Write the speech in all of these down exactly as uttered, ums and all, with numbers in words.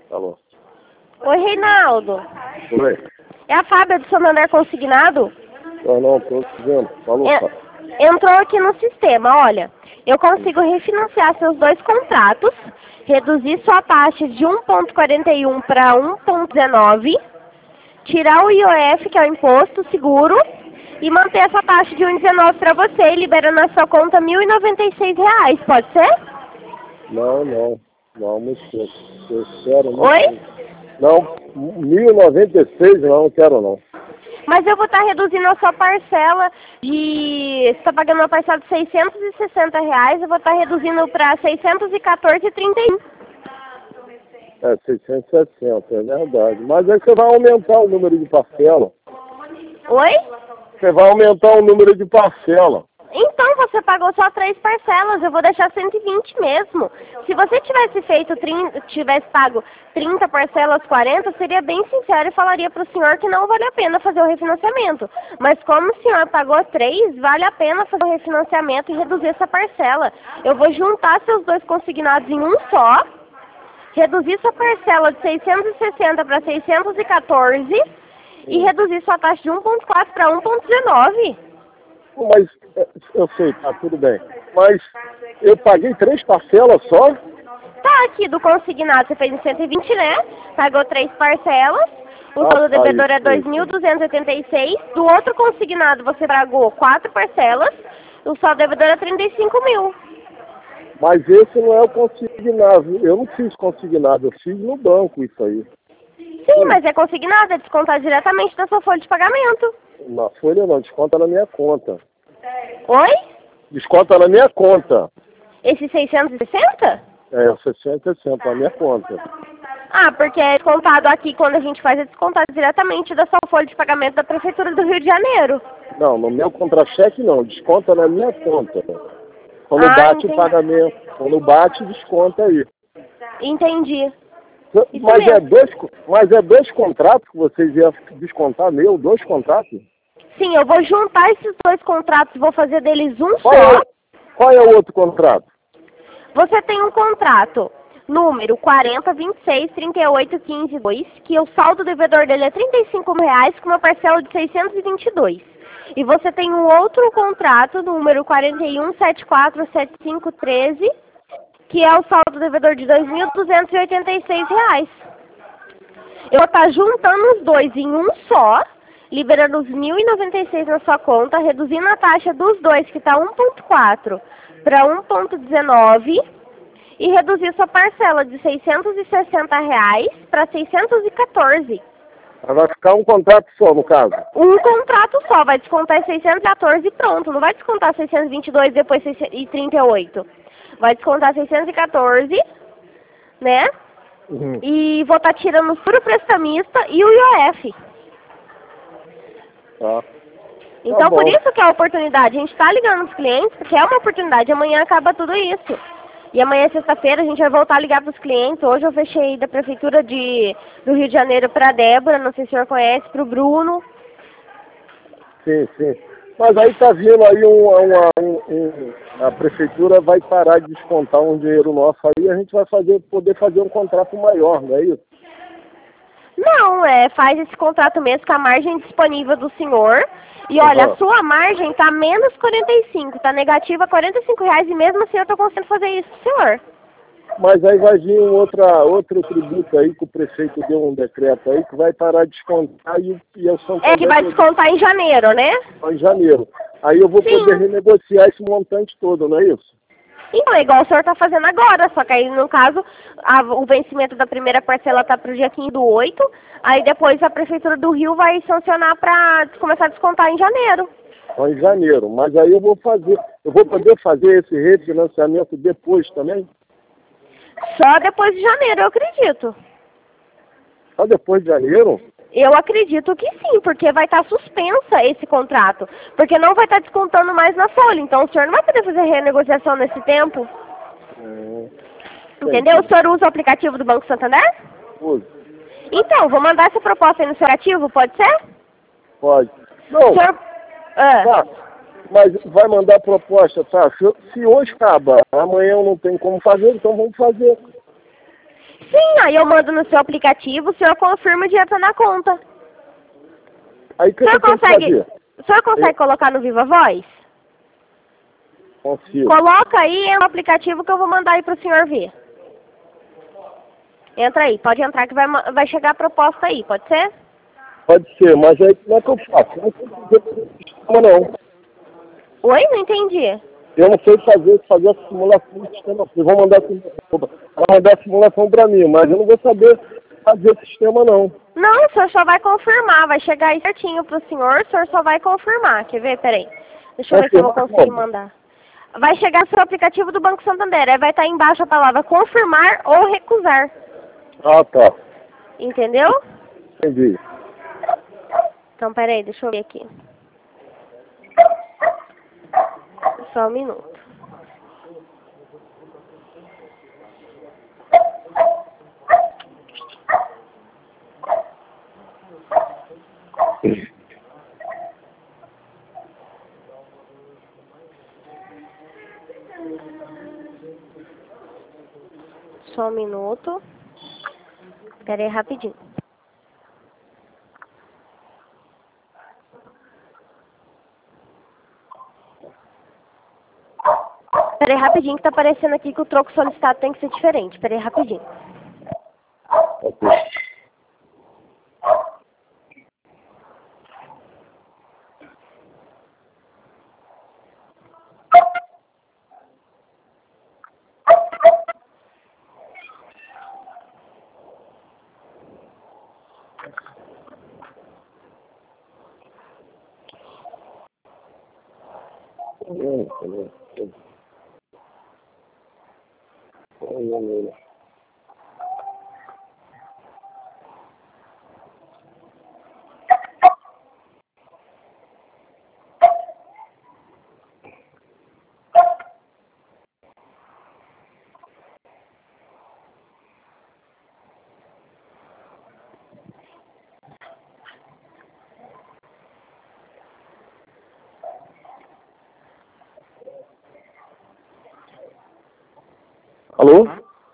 Alô? Oi, Reinaldo. Oi? É a Fábia do Santander Consignado? Não, não, tô dizendo. Falou, É, Fábio. entrou aqui no sistema, olha. Eu consigo refinanciar seus dois contratos, reduzir sua taxa de um vírgula quarenta e um para um vírgula dezenove, tirar o I O F, que é o imposto seguro, e manter essa taxa de um vírgula dezenove para você, liberando na sua conta mil e noventa e seis reais, pode ser? Não, não. Não, muito pouco. Eu quero muito. Oi? Não, mil e noventa e seis não, não quero não. Mas eu vou estar reduzindo a sua parcela de... Você está pagando uma parcela de seiscentos e sessenta reais, eu vou estar reduzindo para seiscentos e quatorze reais e trinta e um centavos. É, seiscentos e sessenta, é verdade. Mas aí você vai aumentar o número de parcela. Oi? Você vai aumentar o número de parcela. Então, você pagou só três parcelas, eu vou deixar cento e vinte mesmo. Se você tivesse feito trinta, tivesse pago trinta parcelas, quarenta, seria bem sincero e falaria para o senhor que não vale a pena fazer o refinanciamento. Mas como o senhor pagou três, vale a pena fazer o refinanciamento e reduzir essa parcela. Eu vou juntar seus dois consignados em um só, reduzir sua parcela de seiscentos e sessenta para seiscentos e quatorze e reduzir sua taxa de um vírgula quatro para um vírgula dezenove. Mas, eu sei, tá, tudo bem. Mas eu paguei três parcelas só? Tá aqui do consignado, você fez em cento e vinte, né? Pagou três parcelas, o Ah, saldo tá, devedor é isso, dois isso. mil duzentos e oitenta e seis, do outro consignado você pagou quatro parcelas, o saldo devedor é trinta e cinco mil. Mas esse não é o consignado. Eu não fiz consignado, eu fiz no banco isso aí. Sim, mas é consignado, é descontado diretamente da sua folha de pagamento. Na folha não, desconta na minha conta. Oi? Desconta na minha conta. Esse seiscentos e sessenta? É, seiscentos e sessenta na minha conta. Ah, porque é descontado aqui, quando a gente faz, é descontado diretamente da sua folha de pagamento da Prefeitura do Rio de Janeiro. Não, no meu contra-cheque não, desconta na minha conta. Quando Ah, bate entendi. o pagamento, quando bate, desconta aí. Entendi. Isso Mas é, mesmo. dois, mas é dois contratos que vocês iam descontar meu? Dois contratos? Sim, eu vou juntar esses dois contratos e vou fazer deles um Qual só. é, qual é o outro contrato? Você tem um contrato, número quarenta, vinte e seis, trinta e oito, quinze, dois, que o saldo devedor dele é trinta e cinco reais com uma parcela de seiscentos e vinte e dois. E você tem um outro contrato, número quarenta e um, setenta e quatro, setenta e cinco, treze, que é o saldo devedor de dois mil duzentos e oitenta e seis reais. Eu vou estar juntando os dois em um só, liberando os mil e noventa e seis na sua conta, reduzindo a taxa dos dois, que está um vírgula quatro para um vírgula dezenove, e reduzir sua parcela de seiscentos e sessenta reais para seiscentos e quatorze. Vai ficar um contrato só, no caso. Um contrato só, vai descontar seiscentos e quatorze e pronto, não vai descontar seiscentos e vinte e dois e depois e trinta e oito. Vai descontar seiscentos e quatorze, né? Uhum. E vou estar tirando o furo prestamista e o I O F. Tá. Então, Tá bom. por isso que é a oportunidade. A gente está ligando os clientes, porque é uma oportunidade. Amanhã acaba tudo isso. E amanhã é sexta-feira, a gente vai voltar a ligar para os clientes. Hoje eu fechei da Prefeitura de, do Rio de Janeiro para a Débora, não sei se o senhor conhece, para o Bruno. Sim, sim. Mas aí tá vindo aí um, uma, um, um, a prefeitura vai parar de descontar um dinheiro nosso aí, a gente vai fazer, poder fazer um contrato maior, não é isso? Não, é, faz esse contrato mesmo com a margem disponível do senhor. E olha, Uhum. a sua margem está menos quarenta e cinco, está negativa quarenta e cinco reais e mesmo assim eu estou conseguindo fazer isso pro senhor. Mas aí vai vir um outra, outro tributo aí que o prefeito deu um decreto aí que vai parar de descontar e, e eu sou É que vai descontar em janeiro, né? em janeiro. Aí eu vou Sim. poder renegociar esse montante todo, não é isso? Então, é igual o senhor está fazendo agora, só que aí, no caso, a, o vencimento da primeira parcela está para o dia quinze do oito, aí depois a Prefeitura do Rio vai sancionar para começar a descontar em janeiro. Só em janeiro. Mas aí eu vou fazer, eu vou poder fazer esse refinanciamento depois também? Só depois de janeiro, eu acredito. Só depois de janeiro? Eu acredito que sim, porque vai estar suspensa esse contrato. Porque não vai estar descontando mais na folha. Então o senhor não vai poder fazer renegociação nesse tempo. Hum, Entendeu? O senhor usa o aplicativo do Banco Santander? Uso. Então, vou mandar essa proposta aí no seu aplicativo, pode ser? Pode. Não, O senhor... Ah. tá. Mas vai mandar proposta, tá? Se, se hoje acaba, amanhã eu não tenho como fazer, então vamos fazer. Sim, aí eu mando no seu aplicativo, o senhor confirma e dinheiro tá na conta. Aí que O senhor eu tenho que consegue, fazer? o senhor consegue Eu colocar no Viva Voz? consigo. Coloca aí no aplicativo que eu vou mandar aí pro senhor ver. Entra aí, pode entrar que vai, ma- vai chegar a proposta aí, pode ser? Pode ser, mas aí como é que eu faço? Eu não sei fazer esse sistema, não. Oi? Não entendi. Eu não sei fazer, fazer a simulação do sistema. Vocês vão mandar, a simulação- vão mandar a simulação para mim, mas eu não vou saber fazer o sistema, não. Não, o senhor só vai confirmar, vai chegar aí certinho pro senhor, o senhor só vai confirmar. Quer ver? Peraí. Deixa eu ver se eu vou Confirmar conseguir como? mandar. Vai chegar no seu aplicativo do Banco Santander, aí vai estar embaixo a palavra confirmar ou recusar. Ah, tá. Entendeu? Entendi. Então, peraí, deixa eu ver aqui. Só um minuto. Só um minuto. Peraí, rapidinho. Peraí, rapidinho, que tá aparecendo aqui que o troco solicitado tem que ser diferente. Peraí, rapidinho. Ok. Hum, hum, hum. Hum, hum, hum. Alô?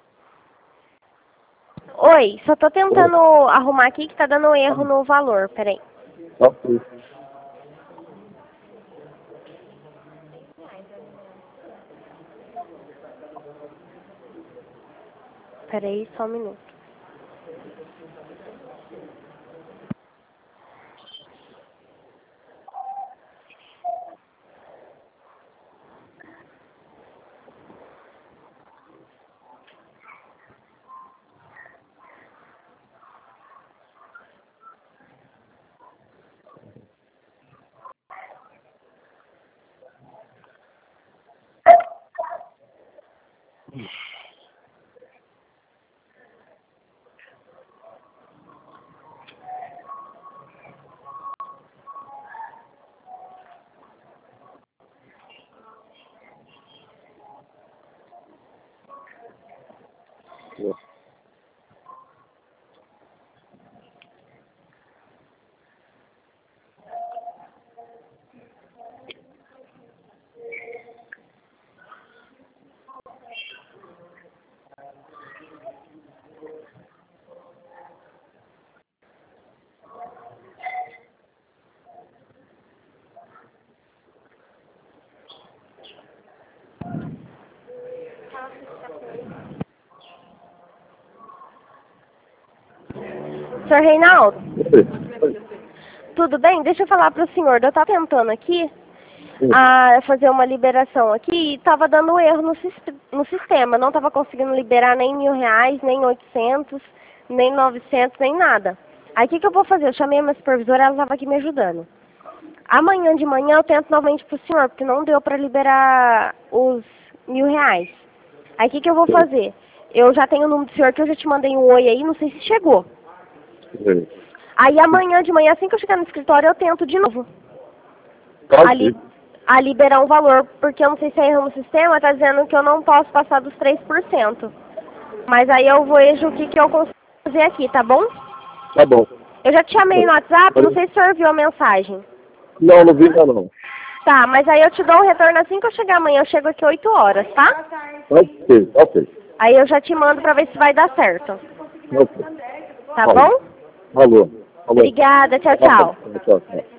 Oi, só tô tentando arrumar aqui que tá dando erro no valor. Peraí. Ok. Peraí, só um minuto. senhor Reinaldo, tudo bem? Deixa eu falar pro senhor. Eu tava tentando aqui a fazer uma liberação aqui e tava dando erro no, sis- no sistema. Não tava conseguindo liberar nem mil reais, nem oitocentos, nem novecentos, nem nada. Aí o que, que eu vou fazer? Eu chamei a minha supervisora, ela tava aqui me ajudando. Amanhã de manhã eu tento novamente pro senhor, porque não deu pra liberar os mil reais. Aí o que, que eu vou fazer? Eu já tenho o número do senhor que eu já te mandei um oi aí, não sei se chegou. Sim. Aí amanhã de manhã, assim que eu chegar no escritório, eu tento de novo Tá a, li aqui. a liberar um valor, porque eu não sei se é erro no sistema, tá dizendo que eu não posso passar dos três por cento. Mas aí eu vejo o que, que eu consigo fazer aqui, tá bom? Tá bom. Eu já te chamei no WhatsApp, não sei se o senhor viu a mensagem. Não, não vi ainda não. Tá, mas aí eu te dou um retorno assim que eu chegar amanhã, eu chego aqui oito horas, tá? Ok, ok. Aí eu já te mando para ver se vai dar certo. Ok. Tá Falou. bom? Falou. Falou. Obrigada, tchau, tchau. Tchau, tchau.